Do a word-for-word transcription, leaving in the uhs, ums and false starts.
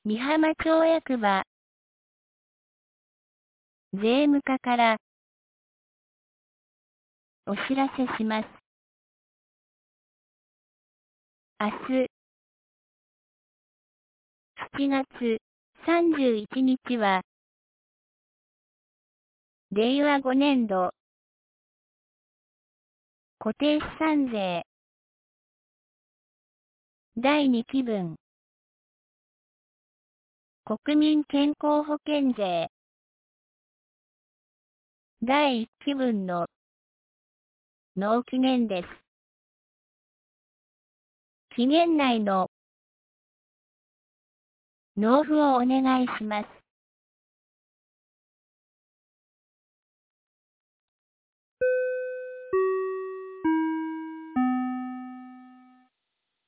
美浜町役場税務課からお知らせします。明日、しちがつさんじゅういちにちは、れいわごねんど固定資産税だいにきぶん国民健康保険税だいいっきぶんの納期限です。期限内の納付をお願いします。